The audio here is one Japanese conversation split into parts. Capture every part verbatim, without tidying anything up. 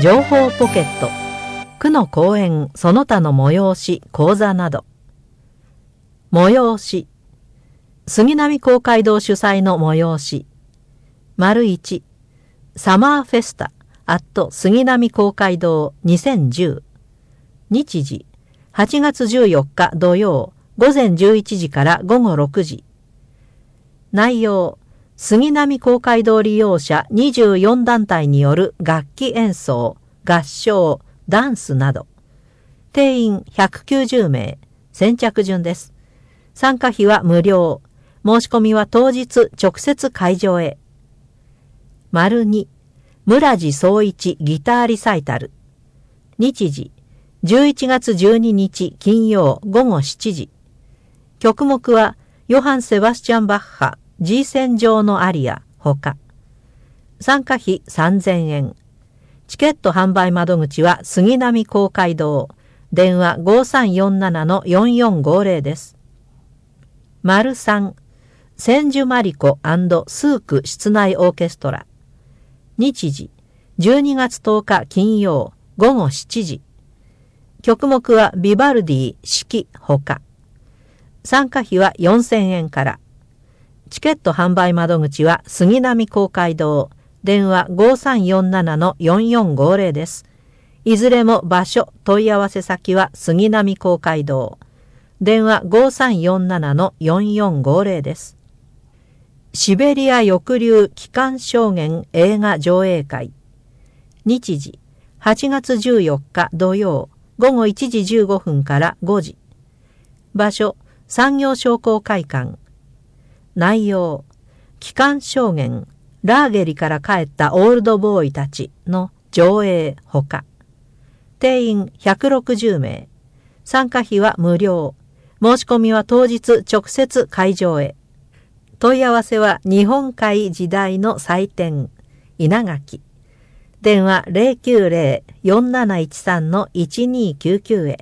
情報ポケット、区の講演その他の催し講座など。催し、杉並公会堂主催の催し。丸一、サマーフェスタアット杉並公会堂にせんじゅう。日時、はちがつじゅうよっか土曜午前じゅういちじから午後ろくじ。内容、杉並公会堂利用者にじゅうよんだんたいによる楽器演奏、合唱、ダンスなど。定員ひゃくきゅうじゅうめい、先着順です。参加費は無料。申し込みは当日直接会場へ。丸に、村地総一ギターリサイタル。日時、じゅういちがつじゅうににち金曜午後しちじ。曲目はヨハン・セバスチャン・バッハ G 線上のアリアほか。参加費さんぜんえん。チケット販売窓口は杉並公会堂。電話 ごさんよんななのよんよんごぜろ です。丸さん、千住マリコ&スーク室内オーケストラ。日時、じゅうにがつとおか金曜午後しちじ。曲目はビバルディ四季ほか。参加費はよんせんえんから。チケット販売窓口は杉並公会堂。電話 ごさんよんななのよんよんごぜろ です。いずれも場所、問い合わせ先は杉並公会堂。電話 ごさんよんななのよんよんごぜろ です。シベリア抑留帰還証言映画上映会。日時、はちがつじゅうよっか土曜午後いちじじゅうごふんからごじ。場所、産業商工会館。内容、帰還証言、ラーゲリから帰ったオールドボーイたちの上映ほか。定員ひゃくろくじゅうめい。参加費は無料。申し込みは当日直接会場へ。問い合わせは日本海時代の祭典、稲垣。電話 ゼロきゅうゼロ よんなないちさんのいちにきゅうきゅう へ。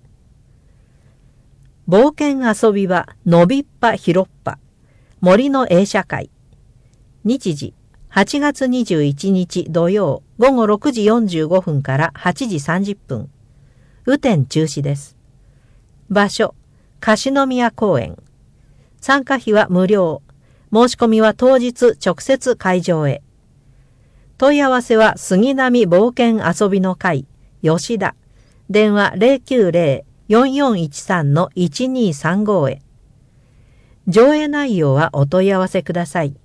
冒険遊び場のびっぱひろっぱ森の映写会。日時、はちがつにじゅういちにち土曜午後ろくじよんじゅうごふんからはちじさんじゅっぷん。雨天中止です。場所、樫宮公園。参加費は無料。申し込みは当日直接会場へ。問い合わせは杉並冒険遊びの会、吉田。電話 ゼロきゅうゼロ よんよんいちさんのいちにさんご へ。上映内容はお問い合わせください。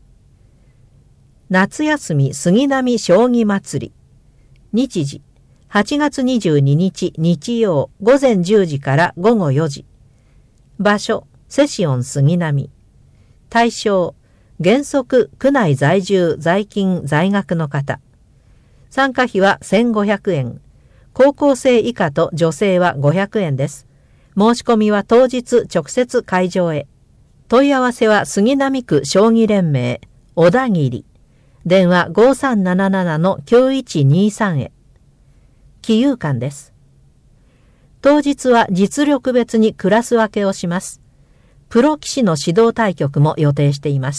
夏休み杉並将棋祭り。日時、はちがつにじゅうににち日曜午前じゅうじから午後よじ。場所、セシオン杉並。対象、原則区内在住在勤在学の方。参加費はせんごひゃくえん。高校生以下と女性はごひゃくえんです。申し込みは当日直接会場へ。問い合わせは杉並区将棋連盟小田切。電話 ごさんななななのきゅういちにさん へ。記有館です。当日は実力別にクラス分けをします。プロ棋士の指導対局も予定しています。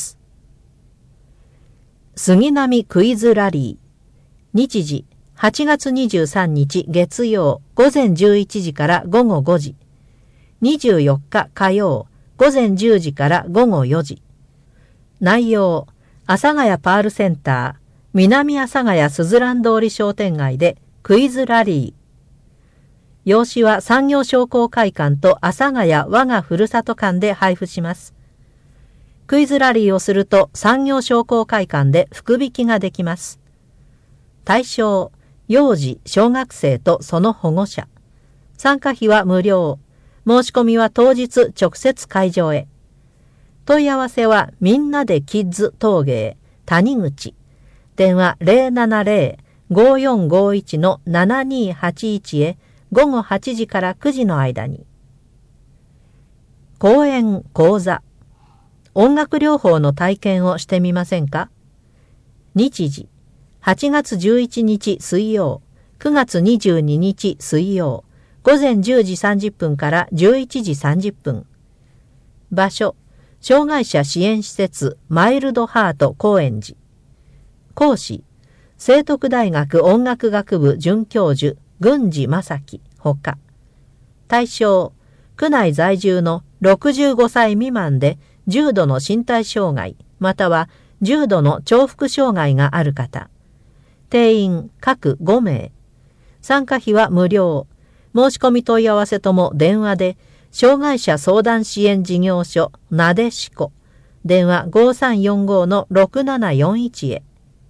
杉並クイズラリー。日時、はちがつにじゅうさんにち月曜午前じゅういちじから午後ごじ。にじゅうよっか火曜午前じゅうじから午後よじ。内容、阿佐ヶ谷パールセンター、南阿佐ヶ谷すずらん通り商店街でクイズラリー。用紙は産業商工会館と阿佐ヶ谷我がふるさと館で配布します。クイズラリーをすると産業商工会館で福引きができます。対象、幼児、小学生とその保護者。参加費は無料。申し込みは当日直接会場へ。問い合わせはみんなでキッズ陶芸谷口。電話 ゼロななゼロ ごよんごいちのななにはちいち へ午後はちじからくじの間に。講演講座。音楽療法の体験をしてみませんか？日時、はちがつじゅういちにち水曜、くがつにじゅうににち水曜、午前じゅうじさんじゅっぷんからじゅういちじさんじゅっぷん。場所、障害者支援施設マイルドハート高円寺。講師、 聖徳大学音楽学部准教授郡司正樹ほか。対象、区内在住のろくじゅうごさい未満で重度の身体障害または重度の重複障害がある方。定員各ごめい。参加費は無料。申し込み問い合わせとも電話で、障害者相談支援事業所なでしこ。電話 ごさんよんご のろくななよんいち へ。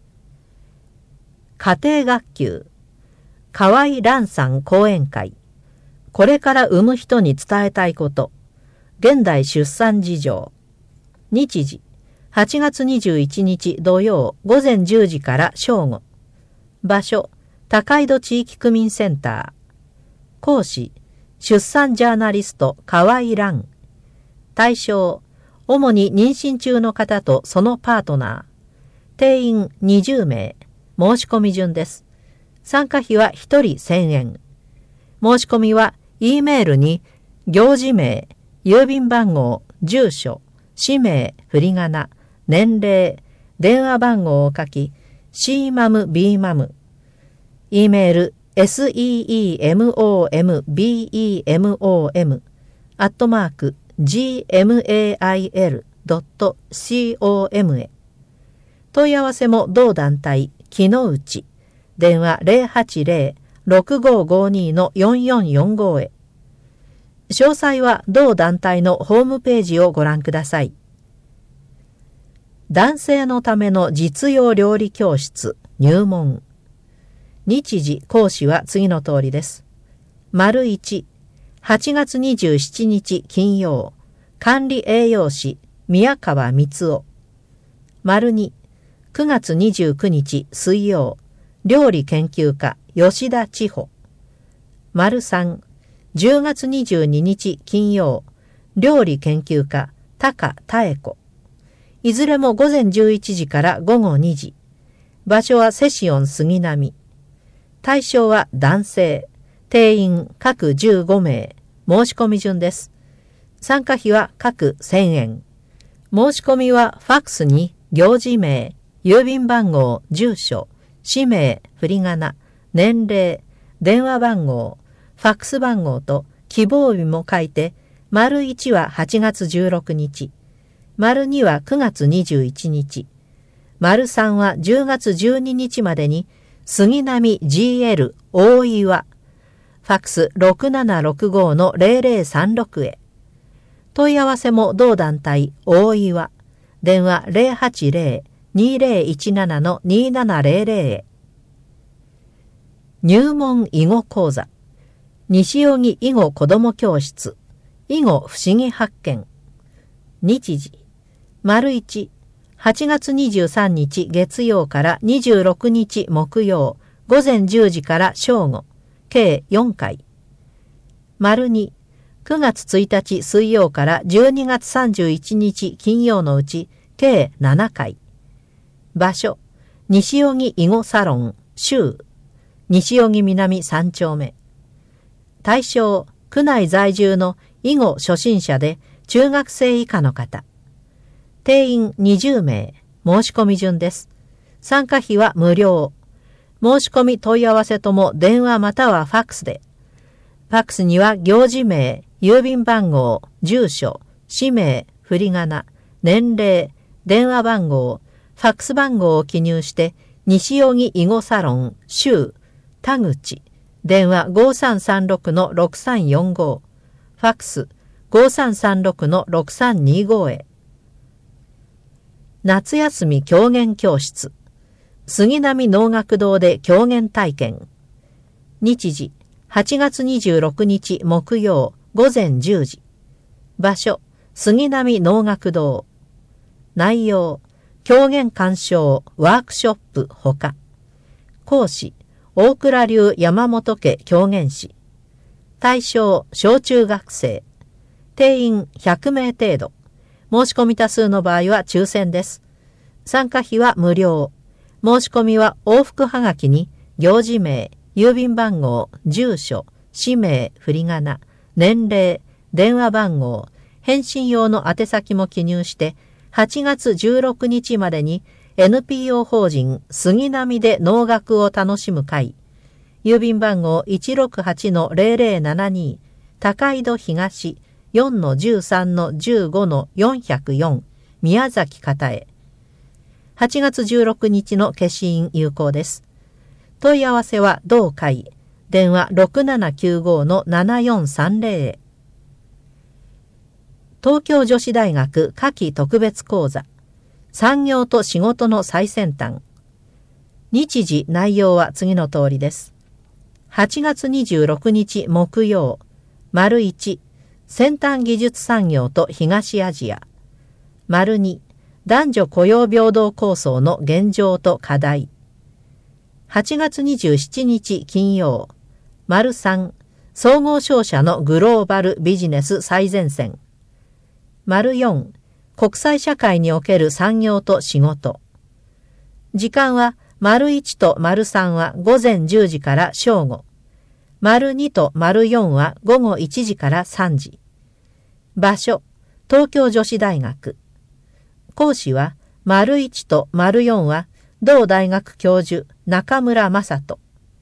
家庭学級。河合蘭さん講演会。これから産む人に伝えたいこと。現代出産事情。日時。はちがつにじゅういちにち土曜ごぜんじゅうじから正午。場所、高井戸地域区民センター。講師、出産ジャーナリスト河合蘭。対象、主に妊娠中の方とそのパートナー。定員にじゅうめい。申し込み順です。参加費はひとりせんえん。申し込みは E メールに行事名、郵便番号、住所、氏名、振り仮名、年齢、電話番号を書き、シーマムビーマム、E メール セーモムビーマム アットマーク ジーエムエーアイエルドットコム へ。問い合わせも同団体木の内、電話 ゼロはちゼロ ろくごごに のよんよんよんご へ。詳細は同団体のホームページをご覧ください。男性のための実用料理教室入門。日時講師は次の通りです。丸いち、はちがつにじゅうしちにち金曜、管理栄養士宮川光夫。丸に、くがつにじゅうくにち水曜、料理研究家吉田千穂。丸さん、じゅうがつにじゅうににち金曜、料理研究家高妙子。いずれもごぜんじゅういちじからごごにじ。場所はセシオン杉並。対象は男性。定員各じゅうごめい。申し込み順です。参加費は各せんえん。申し込みはファックスに行事名、郵便番号、住所、氏名、振り仮名、年齢、電話番号、ファックス番号と希望日も書いて、丸いちははちがつじゅうろくにち。丸にはくがつにじゅういちにち。丸さんはじゅうがつじゅうににちまでに、杉並 ジーエル 大岩。ファックス ろくななろくご のゼロゼロさんろく へ。問い合わせも同団体大岩。電話 ゼロはちゼロ にゼロいちなな のにななゼロゼロ へ。入門囲碁講座。西荻囲碁子ども教室。囲碁不思議発見。日時。丸いち、はちがつにじゅうさんにち月曜からにじゅうろくにち木曜、ごぜんじゅうじから正午、計よんかい。丸に、くがつついたち水曜からじゅうにがつさんじゅういちにち金曜のうち、計ななかい。場所、西荻囲碁サロン、州、西荻南さんちょうめ。対象、区内在住の囲碁初心者で中学生以下の方。定員にじゅうめい。申し込み順です。参加費は無料。申し込み問い合わせとも電話またはファックスで。ファックスには行事名、郵便番号、住所、氏名、振り仮名、年齢、電話番号、ファックス番号を記入して、西荻囲碁サロン、州、田口、電話 ごさんさんろく のろくさんよんご、ファックス ごさんさんろく のろくさんにご へ。夏休み狂言教室。杉並能楽堂で狂言体験。日時、はちがつにじゅうろくにち木曜、ごぜんじゅうじ。場所、杉並能楽堂。内容、狂言鑑賞、ワークショップほか。講師、大倉流山本家狂言師。対象、小中学生。定員ひゃくめい程度。申し込み多数の場合は抽選です。参加費は無料。申し込みは往復はがきに行事名、郵便番号、住所、氏名、振り仮名、年齢、電話番号、返信用の宛先も記入してはちがつじゅうろくにちまでにエヌピーオー 法人杉並で能楽を楽しむ会、郵便番号 いちろくはちのゼロゼロななに 高井戸東 よんのじゅうさんのじゅうごのよんひゃくよん 宮崎方へ。はちがつじゅうろくにちの消印有効です。問い合わせは同会、電話 ろくななきゅうごのななよんさんゼロ へ。東京女子大学夏季特別講座、産業と仕事の最先端。日時内容は次の通りです。はちがつにじゅうろくにち木曜、丸いち、先端技術産業と東アジア。丸に、男女雇用平等構想の現状と課題。はちがつにじゅうしちにち金曜、丸さん、総合商社のグローバルビジネス最前線。丸よん、国際社会における産業と仕事。時間は、丸いちと丸さんは午前じゅうじから正午。丸にと丸よんは午後いちじからさんじ。場所、東京女子大学。講師は、丸いちと丸よんは同大学教授中村正人。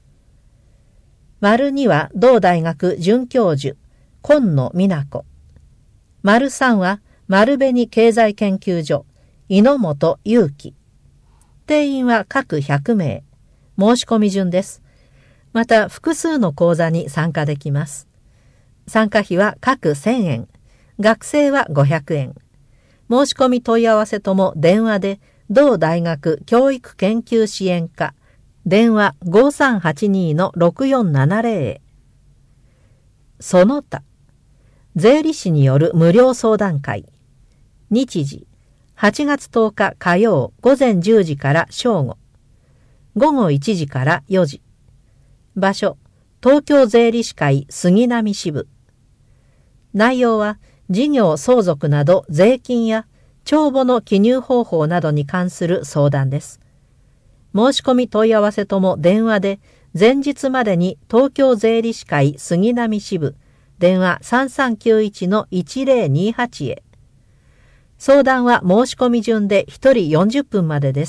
丸には同大学准教授今野美奈子。丸さんは丸紅経済研究所猪本祐樹。定員は各ひゃくめい。申し込み順です。また複数の講座に参加できます。参加費は各せんえん。学生はごひゃくえん。申し込み問い合わせとも電話で同大学教育研究支援課電話 ごさんはちにのろくよんななゼロ へ。その他、税理士による無料相談会。日時、はちがつとおか火曜午前じゅうじから正午。午後いちじからよじ。場所、東京税理士会杉並支部。内容は、事業相続など税金や帳簿の記入方法などに関する相談です。申し込み問い合わせとも電話で前日までに東京税理士会杉並支部電話 さんさんきゅういちのいちゼロにはち へ。相談は申し込み順でひとりよんじゅっぷんまでです。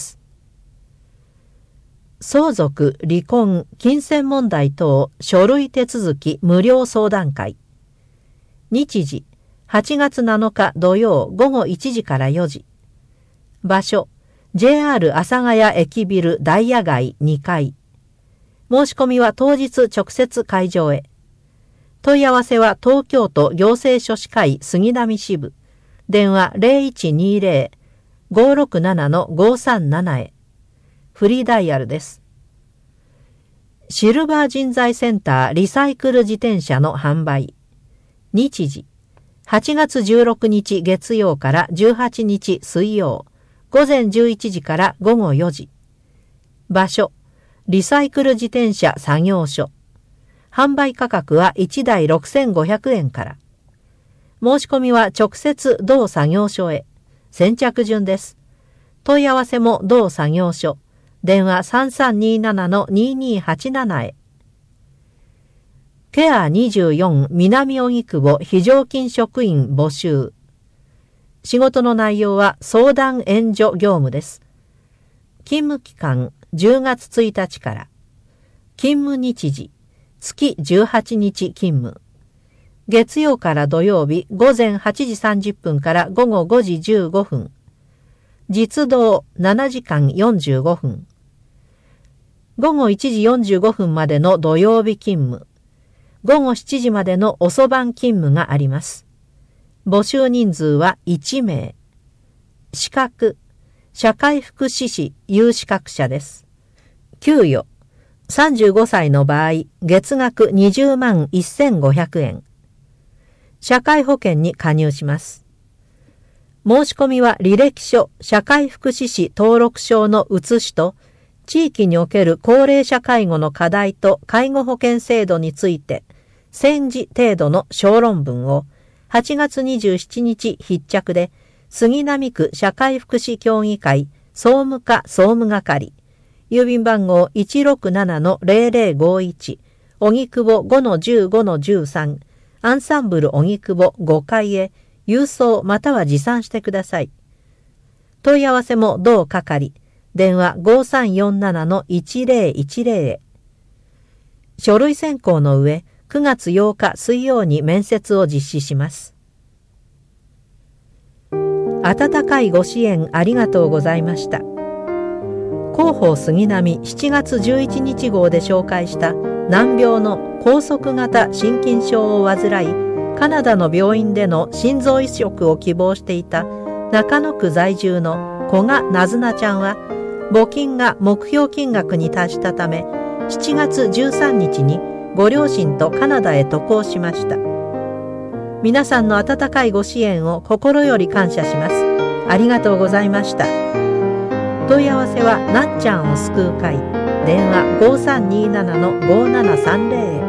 相続、離婚、金銭問題等書類手続き無料相談会。日時、はちがつなのか土曜午後いちじからよじ。場所、ジェイアール 阿佐ヶ谷駅ビルダイヤ街にかい。申し込みは当日直接会場へ。問い合わせは東京都行政書士会杉並支部。電話 ゼロいちにゼロ ごろくななのごさんなな へ。フリーダイヤルです。シルバー人材センターリサイクル自転車の販売。日時、はちがつじゅうろくにち月曜からじゅうはちにち水曜、午前じゅういちじから午後よじ。場所、リサイクル自転車作業所。販売価格はいちだいろくせんごひゃくえんから。申し込みは直接同作業所へ。先着順です。問い合わせも同作業所。電話 さんさんにななのににはちなな へ。ケアにじゅうよん南荻窪非常勤職員募集。仕事の内容は相談援助業務です。勤務期間じゅうがつついたちから。勤務日時月じゅうはちにち勤務。月曜から土曜日午前はちじさんじゅっぷんから午後ごじじゅうごふん。実働ななじかんよんじゅうごふん。午後いちじよんじゅうごふんまでの土曜日勤務。午後しちじまでの遅番勤務があります。募集人数はいちめい。資格、社会福祉士有資格者です。給与、さんじゅうごさいの場合、月額にじゅうまんせんごひゃくえん。社会保険に加入します。申し込みは履歴書、社会福祉士登録証の写しと、地域における高齢者介護の課題と介護保険制度について、せんじ程度の小論文をはちがつにじゅうしちにち必着で、杉並区社会福祉協議会総務課総務係、郵便番号 いちろくななのゼロゼロごいち、荻窪 ごのじゅうごのじゅうさん、アンサンブル荻窪ごかいへ郵送または持参してください。問い合わせも同係、 電話 ごさんよんななのいちぜろいちぜろ へ。書類選考の上、くがつようか水曜に面接を実施します。温かいご支援ありがとうございました。広報杉並しちがつじゅういちにち号で紹介した難病の拘束型心筋症を患い、カナダの病院での心臓移植を希望していた中野区在住の古賀なずなちゃんは、募金が目標金額に達したため、しちがつじゅうさんにちにご両親とカナダへ渡航しました。皆さんの温かいご支援を心より感謝します。ありがとうございました。問い合わせはなっちゃんを救う会、電話 ごさんにななのごななさんぜろ へ。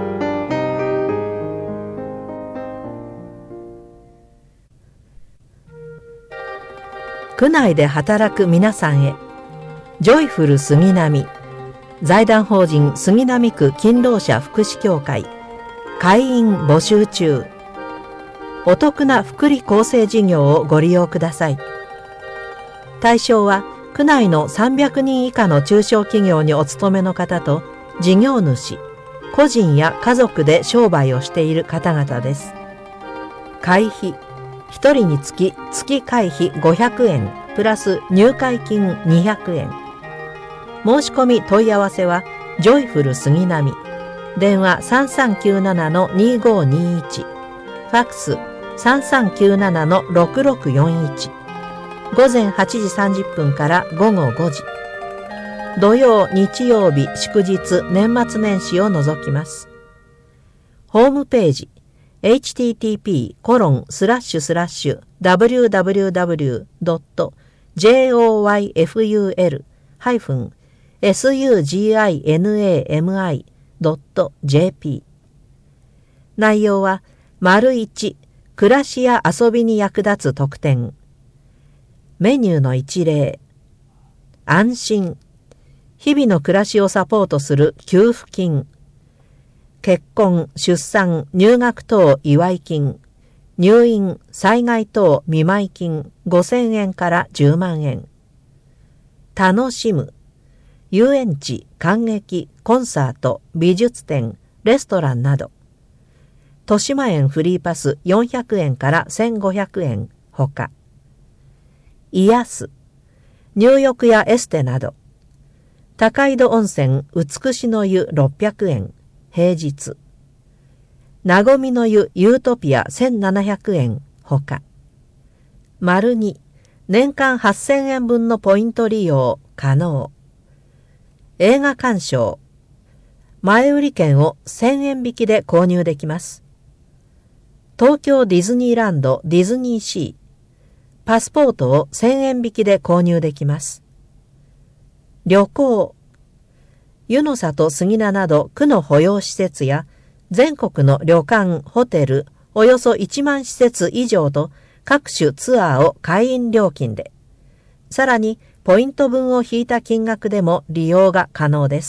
区内で働く皆さんへ、ジョイフル杉並財団法人杉並区勤労者福祉協会会員募集中。お得な福利厚生事業をご利用ください。対象は区内のさんびゃくにん以下の中小企業にお勤めの方と事業主、個人や家族で商売をしている方々です。会費ひとりにつき月会費ごひゃくえんプラス入会金にひゃくえん。申し込み問い合わせはジョイフル杉並電話 さんさんきゅうななのにごにいち、ファックス さんさんきゅうななのろくろくよんいち、午前はちじさんじゅっぷんからごごごじ、土曜日曜日祝日年末年始を除きます。ホームページ エイチティーティーピーコロンスラッシュスラッシュダブリューダブリューダブリュードットジェイオーワイエフユーエルハイフンエスユージーアイエヌエーエムアイドットジェーピー。内容は、丸いち、暮らしや遊びに役立つ特典。メニューの一例。安心。日々の暮らしをサポートする給付金。結婚、出産、入学等祝い金。入院、災害等見舞い金ごせんえんからじゅうまんえん。楽しむ。遊園地、観劇、コンサート、美術展、レストランなど。豊島園フリーパスよんひゃくえんからせんごひゃくえんほか。癒す。入浴やエステなど。高井戸温泉美しの湯ろっぴゃくえん、平日。なごみの湯ユートピアせんななひゃくえんほか。丸に、年間はっせんえん分のポイント利用可能。映画鑑賞。前売り券をせんえん引きで購入できます。東京ディズニーランドディズニーシー。パスポートをせんえん引きで購入できます。旅行。湯の里杉名など区の保養施設や全国の旅館、ホテル、およそいちまん施設以上と各種ツアーを会員料金で。さらに、ポイント分を引いた金額でも利用が可能です。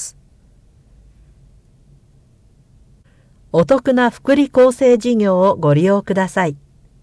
お得な福利厚生事業をご利用ください。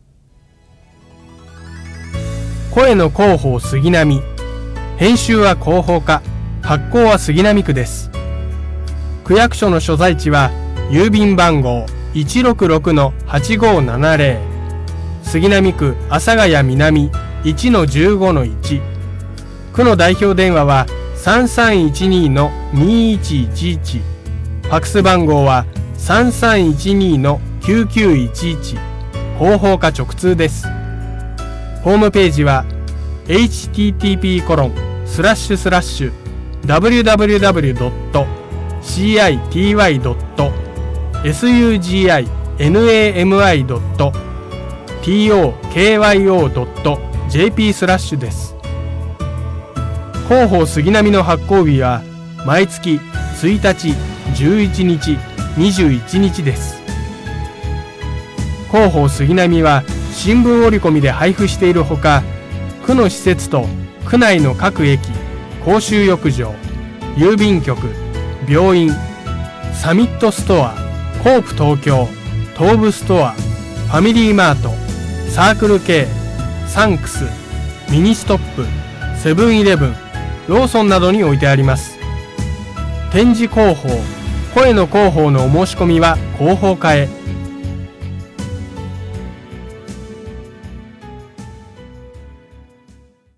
声の広報杉並。編集は広報課、発行は杉並区です。区役所の所在地は郵便番号 いちろくろくのはちごーななぜろ、杉並区阿佐ヶ谷南 いちのじゅうごのいち。区の代表電話は さんさんいちにのにいちいちいち、ファックス番号は さんさんいちにのきゅうきゅういちいち、広報課直通です。ホームページは エイチティーティーピーコロンスラッシュスラッシュダブリューダブリューダブリュードットシーアイティーワイドットエスユージーアイエヌエーエムアイドットティーオーケーワイオードットジェーピースラッシュです。広報杉並の発行日は毎月ついたち、じゅういちにち、にじゅういちにちです。広報杉並は新聞折り込みで配布しているほか、区の施設と区内の各駅、公衆浴場、郵便局、病院、サミットストア、コープ東京、東武ストア、ファミリーマート、サークル K、サンクス、ミニストップ、セブンイレブン、 ローソンなどに置いてあります。展示広報、声の広報のお申し込みは広報課へ。